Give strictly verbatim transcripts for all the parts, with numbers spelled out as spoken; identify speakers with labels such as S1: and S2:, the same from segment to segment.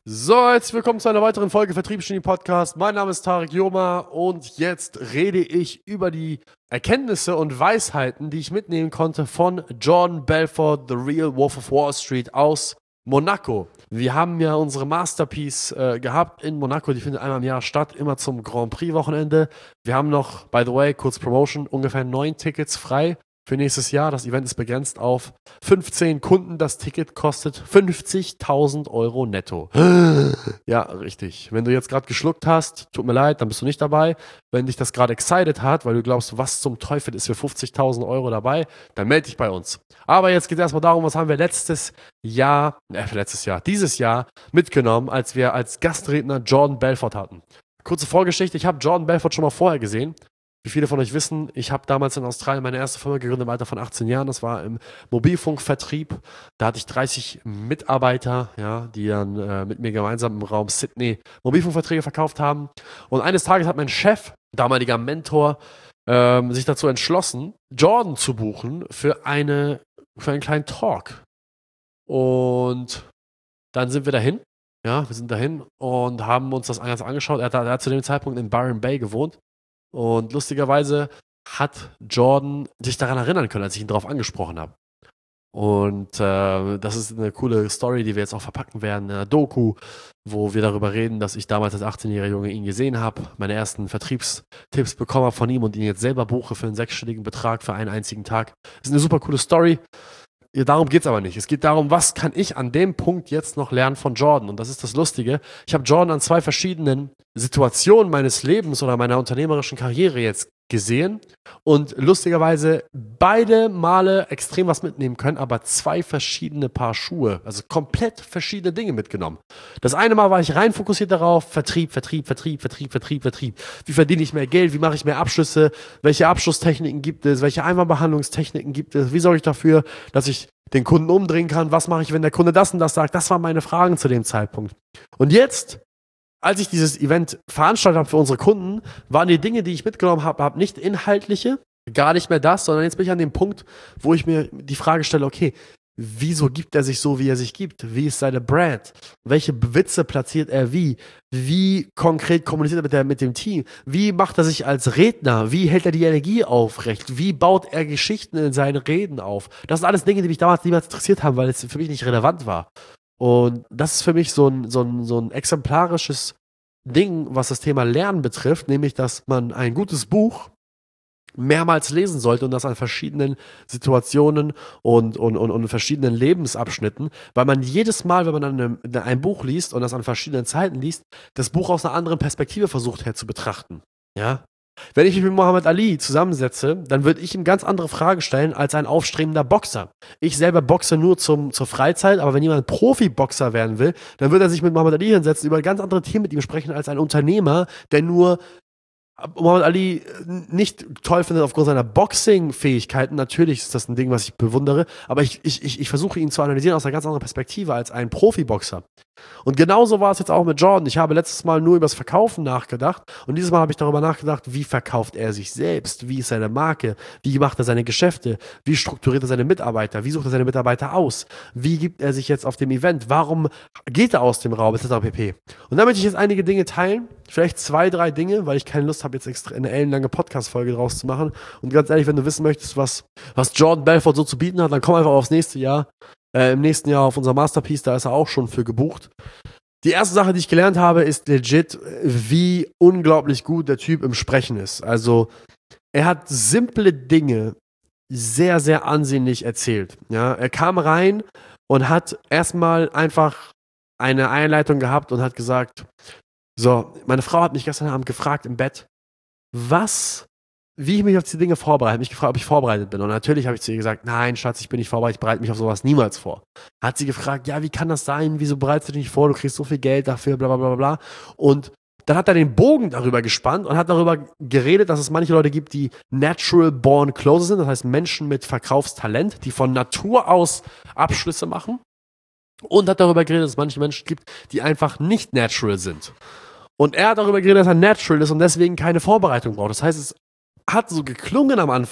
S1: So, herzlich willkommen zu einer weiteren Folge Vertriebsgenie Podcast. Mein Name ist Tarek Joma und jetzt rede ich über die Erkenntnisse und Weisheiten, die ich mitnehmen konnte von Jordan Belfort, The Real Wolf of Wall Street aus Monaco. Wir haben ja unsere Masterpiece äh, gehabt in Monaco, die findet einmal im Jahr statt, immer zum Grand Prix Wochenende. Wir haben noch, by the way, kurz Promotion, ungefähr neun Tickets frei für nächstes Jahr. Das Event ist begrenzt auf fünfzehn Kunden. Das Ticket kostet fünfzigtausend Euro netto. Ja, richtig. Wenn du jetzt gerade geschluckt hast, tut mir leid, dann bist du nicht dabei. Wenn dich das gerade excited hat, weil du glaubst, was zum Teufel ist für fünfzigtausend Euro dabei, dann melde dich bei uns. Aber jetzt geht es erstmal darum, was haben wir letztes Jahr, äh, letztes Jahr, dieses Jahr mitgenommen, als wir als Gastredner Jordan Belfort hatten. Kurze Vorgeschichte, ich habe Jordan Belfort schon mal vorher gesehen. Wie viele von euch wissen, ich habe damals in Australien meine erste Firma gegründet im Alter von achtzehn Jahren. Das war im Mobilfunkvertrieb. Da hatte ich dreißig Mitarbeiter, ja, die dann äh, mit mir gemeinsam im Raum Sydney Mobilfunkverträge verkauft haben. Und eines Tages hat mein Chef, damaliger Mentor, ähm, sich dazu entschlossen, Jordan zu buchen für, eine, für einen kleinen Talk. Und dann sind wir dahin. Ja, wir sind dahin und haben uns das Ganze angeschaut. Er hat, er hat zu dem Zeitpunkt in Byron Bay gewohnt. Und lustigerweise hat Jordan sich daran erinnern können, als ich ihn darauf angesprochen habe. Und äh, das ist eine coole Story, die wir jetzt auch verpacken werden in einer Doku, wo wir darüber reden, dass ich damals als achtzehnjähriger Junge ihn gesehen habe, meine ersten Vertriebstipps bekommen habe von ihm und ihn jetzt selber buche für einen sechsstelligen Betrag für einen einzigen Tag. Das ist eine super coole Story. Ja, darum geht es aber nicht. Es geht darum, was kann ich an dem Punkt jetzt noch lernen von Jordan? Und das ist das Lustige. Ich habe Jordan an zwei verschiedenen Situationen meines Lebens oder meiner unternehmerischen Karriere jetzt gesehen und lustigerweise beide Male extrem was mitnehmen können, aber zwei verschiedene Paar Schuhe, also komplett verschiedene Dinge mitgenommen. Das eine Mal war ich rein fokussiert darauf, Vertrieb, Vertrieb, Vertrieb, Vertrieb, Vertrieb, Vertrieb. Wie verdiene ich mehr Geld? Wie mache ich mehr Abschlüsse? Welche Abschlusstechniken gibt es? Welche Einwandbehandlungstechniken gibt es? Wie sorge ich dafür, dass ich den Kunden umdrehen kann? Was mache ich, wenn der Kunde das und das sagt? Das waren meine Fragen zu dem Zeitpunkt. Und jetzt, als ich dieses Event veranstaltet habe für unsere Kunden, waren die Dinge, die ich mitgenommen habe, hab nicht inhaltliche, gar nicht mehr das, sondern jetzt bin ich an dem Punkt, wo ich mir die Frage stelle, okay, wieso gibt er sich so, wie er sich gibt? Wie ist seine Brand? Welche Witze platziert er wie? Wie konkret kommuniziert er mit, der, mit dem Team? Wie macht er sich als Redner? Wie hält er die Energie aufrecht? Wie baut er Geschichten in seinen Reden auf? Das sind alles Dinge, die mich damals niemals interessiert haben, weil es für mich nicht relevant war. Und das ist für mich so ein, so ein, so ein exemplarisches Ding, was das Thema Lernen betrifft, nämlich, dass man ein gutes Buch mehrmals lesen sollte und das an verschiedenen Situationen und, und, und, und verschiedenen Lebensabschnitten, weil man jedes Mal, wenn man dann ein, ein Buch liest und das an verschiedenen Zeiten liest, das Buch aus einer anderen Perspektive versucht her zu betrachten. Ja? Wenn ich mich mit Muhammad Ali zusammensetze, dann würde ich ihm ganz andere Fragen stellen als ein aufstrebender Boxer. Ich selber boxe nur zum, zur Freizeit, aber wenn jemand Profi-Boxer werden will, dann würde er sich mit Muhammad Ali hinsetzen, über ganz andere Themen mit ihm sprechen als ein Unternehmer, der nur Muhammad Ali nicht toll findet aufgrund seiner Boxing-Fähigkeiten. Natürlich ist das ein Ding, was ich bewundere, aber ich, ich, ich, ich versuche ihn zu analysieren aus einer ganz anderen Perspektive als ein Profiboxer. Und genauso war es jetzt auch mit Jordan. Ich habe letztes Mal nur über das Verkaufen nachgedacht und dieses Mal habe ich darüber nachgedacht, wie verkauft er sich selbst, wie ist seine Marke, wie macht er seine Geschäfte, wie strukturiert er seine Mitarbeiter, wie sucht er seine Mitarbeiter aus, wie gibt er sich jetzt auf dem Event, warum geht er aus dem Raum, et cetera pp. Und da möchte ich jetzt einige Dinge teilen, vielleicht zwei, drei Dinge, weil ich keine Lust habe, jetzt extra eine ellenlange Podcast-Folge draus zu machen. Und ganz ehrlich, wenn du wissen möchtest, was, was Jordan Belfort so zu bieten hat, dann komm einfach aufs nächste Jahr. Äh, im nächsten Jahr auf unser Masterpiece, da ist er auch schon für gebucht. Die erste Sache, die ich gelernt habe, ist legit, wie unglaublich gut der Typ im Sprechen ist. Also, er hat simple Dinge sehr, sehr ansehnlich erzählt. Ja, er kam rein und hat erstmal einfach eine Einleitung gehabt und hat gesagt, so, meine Frau hat mich gestern Abend gefragt im Bett, was, wie ich mich auf diese Dinge vorbereite. Mich gefragt, ob ich vorbereitet bin. Und natürlich habe ich zu ihr gesagt, nein, Schatz, ich bin nicht vorbereitet, ich bereite mich auf sowas niemals vor. Hat sie gefragt, ja, wie kann das sein? Wieso bereitest du dich nicht vor? Du kriegst so viel Geld dafür, bla bla bla bla. Und dann hat er den Bogen darüber gespannt und hat darüber geredet, dass es manche Leute gibt, die natural born closer sind. Das heißt Menschen mit Verkaufstalent, die von Natur aus Abschlüsse machen. Und hat darüber geredet, dass es manche Menschen gibt, die einfach nicht natural sind. Und er hat darüber geredet, dass er natural ist und deswegen keine Vorbereitung braucht. Das heißt, es hat so geklungen am Anfang,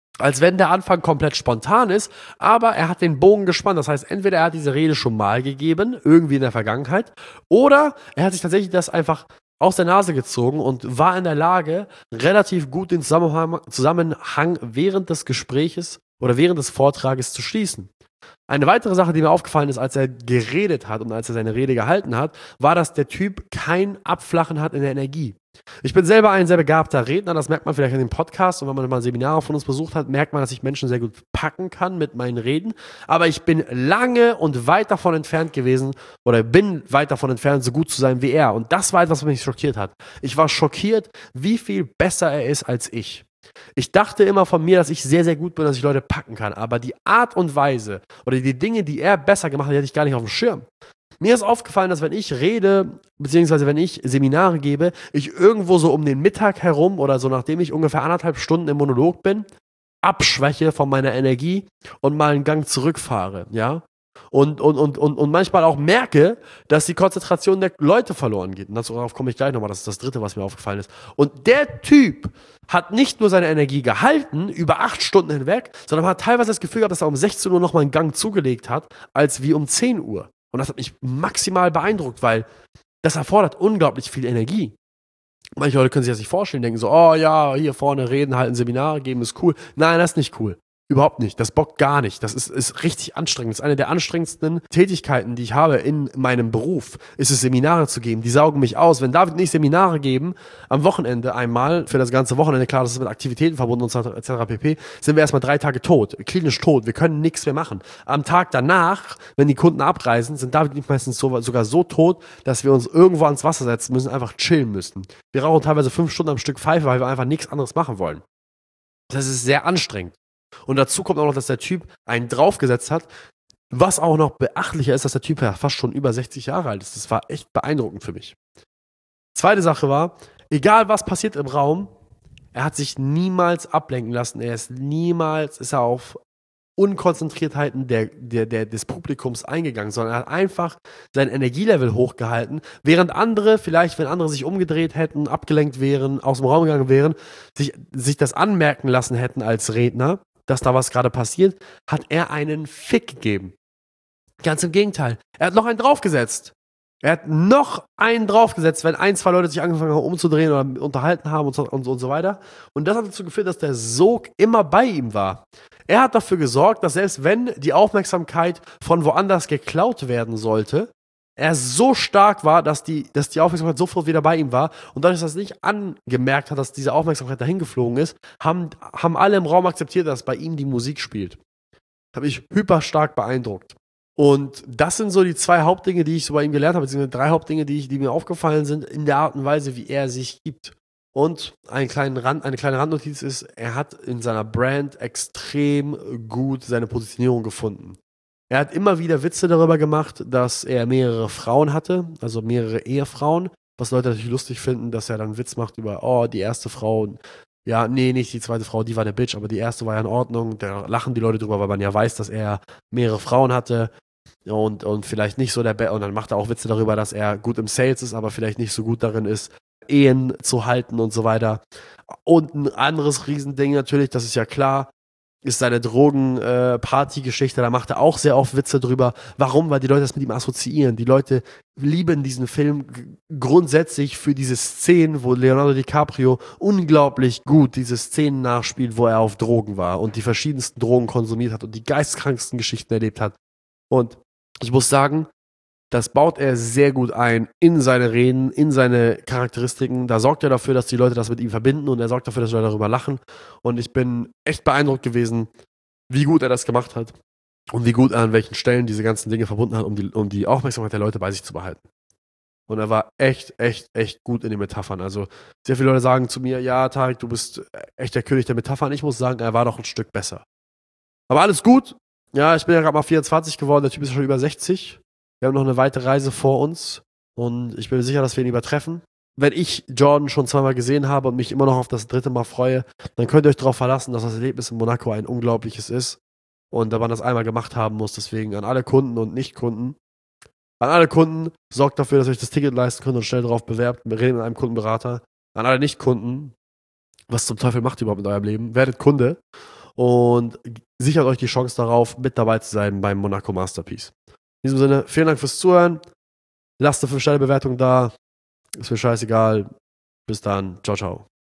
S1: als wenn der Anfang komplett spontan ist, aber er hat den Bogen gespannt. Das heißt, entweder er hat diese Rede schon mal gegeben, irgendwie in der Vergangenheit, oder er hat sich tatsächlich das einfach aus der Nase gezogen und war in der Lage, relativ gut den Zusammenhang, Zusammenhang während des Gespräches oder während des Vortrages zu schließen. Eine weitere Sache, die mir aufgefallen ist, als er geredet hat und als er seine Rede gehalten hat, war, dass der Typ kein Abflachen hat in der Energie. Ich bin selber ein sehr begabter Redner, das merkt man vielleicht in dem Podcast und wenn man mal Seminare von uns besucht hat, merkt man, dass ich Menschen sehr gut packen kann mit meinen Reden, aber ich bin lange und weit davon entfernt gewesen oder bin weit davon entfernt, so gut zu sein wie er und das war etwas, was mich schockiert hat. Ich war schockiert, wie viel besser er ist als ich. Ich dachte immer von mir, dass ich sehr, sehr gut bin, dass ich Leute packen kann, aber die Art und Weise oder die Dinge, die er besser gemacht hat, die hatte ich gar nicht auf dem Schirm. Mir ist aufgefallen, dass wenn ich rede, beziehungsweise wenn ich Seminare gebe, ich irgendwo so um den Mittag herum oder so, nachdem ich ungefähr anderthalb Stunden im Monolog bin, abschwäche von meiner Energie und mal einen Gang zurückfahre, ja. Und, und, und, und, und manchmal auch merke, dass die Konzentration der Leute verloren geht. Und darauf komme ich gleich nochmal, das ist das Dritte, was mir aufgefallen ist. Und der Typ hat nicht nur seine Energie gehalten, über acht Stunden hinweg, sondern hat teilweise das Gefühl gehabt, dass er um sechzehn Uhr nochmal einen Gang zugelegt hat, als wie um zehn Uhr. Und das hat mich maximal beeindruckt, weil das erfordert unglaublich viel Energie. Manche Leute können sich das nicht vorstellen, denken so, oh ja, hier vorne reden, halten Seminare, geben, ist cool. Nein, das ist nicht cool. Überhaupt nicht. Das bockt gar nicht. Das ist, ist richtig anstrengend. Das ist eine der anstrengendsten Tätigkeiten, die ich habe in meinem Beruf, ist es, Seminare zu geben. Die saugen mich aus. Wenn David und ich Seminare geben, am Wochenende einmal, für das ganze Wochenende, klar, das ist mit Aktivitäten verbunden und et cetera pp., sind wir erstmal drei Tage tot, klinisch tot. Wir können nichts mehr machen. Am Tag danach, wenn die Kunden abreisen, sind David und ich meistens so, sogar so tot, dass wir uns irgendwo ans Wasser setzen müssen, einfach chillen müssen. Wir rauchen teilweise fünf Stunden am Stück Pfeife, weil wir einfach nichts anderes machen wollen. Das ist sehr anstrengend. Und dazu kommt auch noch, dass der Typ einen draufgesetzt hat. Was auch noch beachtlicher ist, dass der Typ ja fast schon über sechzig Jahre alt ist. Das war echt beeindruckend für mich. Zweite Sache war, egal was passiert im Raum, er hat sich niemals ablenken lassen. Er ist niemals, ist er auf Unkonzentriertheiten der, der, der, des Publikums eingegangen, sondern er hat einfach sein Energielevel hochgehalten, während andere, vielleicht wenn andere sich umgedreht hätten, abgelenkt wären, aus dem Raum gegangen wären, sich, sich das anmerken lassen hätten als Redner, dass da was gerade passiert, hat er einen Fick gegeben. Ganz im Gegenteil. Er hat noch einen draufgesetzt. Er hat noch einen draufgesetzt, wenn ein, zwei Leute sich angefangen haben umzudrehen oder unterhalten haben und so, und so, und so weiter. Und das hat dazu geführt, dass der Sog immer bei ihm war. Er hat dafür gesorgt, dass selbst wenn die Aufmerksamkeit von woanders geklaut werden sollte, er so stark war, dass die, dass die Aufmerksamkeit sofort wieder bei ihm war. Und dadurch, dass er es nicht angemerkt hat, dass diese Aufmerksamkeit dahin geflogen ist, haben, haben alle im Raum akzeptiert, dass bei ihm die Musik spielt. Das hat mich hyper stark beeindruckt. Und das sind so die zwei Hauptdinge, die ich so bei ihm gelernt habe, beziehungsweise drei Hauptdinge, die, ich, die mir aufgefallen sind, in der Art und Weise, wie er sich gibt. Und einen kleinen Rand, eine kleine Randnotiz ist, er hat in seiner Brand extrem gut seine Positionierung gefunden. Er hat immer wieder Witze darüber gemacht, dass er mehrere Frauen hatte, also mehrere Ehefrauen, was Leute natürlich lustig finden, dass er dann einen Witz macht über, oh, die erste Frau, ja, nee, nicht die zweite Frau, die war eine Bitch, aber die erste war ja in Ordnung, da lachen die Leute drüber, weil man ja weiß, dass er mehrere Frauen hatte. Und, und vielleicht nicht so der Be- und dann macht er auch Witze darüber, dass er gut im Sales ist, aber vielleicht nicht so gut darin ist, Ehen zu halten und so weiter. Und ein anderes Riesending natürlich, das ist ja klar, ist seine Drogen-Party-Geschichte, da macht er auch sehr oft Witze drüber. Warum? Weil die Leute das mit ihm assoziieren. Die Leute lieben diesen Film g- grundsätzlich für diese Szenen, wo Leonardo DiCaprio unglaublich gut diese Szenen nachspielt, wo er auf Drogen war und die verschiedensten Drogen konsumiert hat und die geistkranksten Geschichten erlebt hat. Und ich muss sagen, das baut er sehr gut ein in seine Reden, in seine Charakteristiken. Da sorgt er dafür, dass die Leute das mit ihm verbinden und er sorgt dafür, dass die Leute darüber lachen. Und ich bin echt beeindruckt gewesen, wie gut er das gemacht hat und wie gut er an welchen Stellen diese ganzen Dinge verbunden hat, um die, um die Aufmerksamkeit der Leute bei sich zu behalten. Und er war echt, echt, echt gut in den Metaphern. Also sehr viele Leute sagen zu mir, ja, Tarek, du bist echt der König der Metaphern. Ich muss sagen, er war doch ein Stück besser. Aber alles gut. Ja, ich bin ja gerade mal vierundzwanzig geworden, der Typ ist schon über sechzig. Wir haben noch eine weite Reise vor uns und ich bin mir sicher, dass wir ihn übertreffen. Wenn ich Jordan schon zweimal gesehen habe und mich immer noch auf das dritte Mal freue, dann könnt ihr euch darauf verlassen, dass das Erlebnis in Monaco ein unglaubliches ist und da man das einmal gemacht haben muss. Deswegen an alle Kunden und Nicht-Kunden, an alle Kunden, sorgt dafür, dass ihr euch das Ticket leisten könnt und schnell darauf bewerbt. Wir reden mit einem Kundenberater. An alle Nicht-Kunden, was zum Teufel macht ihr überhaupt mit eurem Leben? Werdet Kunde. und sichert euch die Chance darauf, mit dabei zu sein beim Monaco Masterpiece. In diesem Sinne, vielen Dank fürs Zuhören. Lasst eine fünf Sterne Bewertung da. Ist mir scheißegal. Bis dann. Ciao, ciao.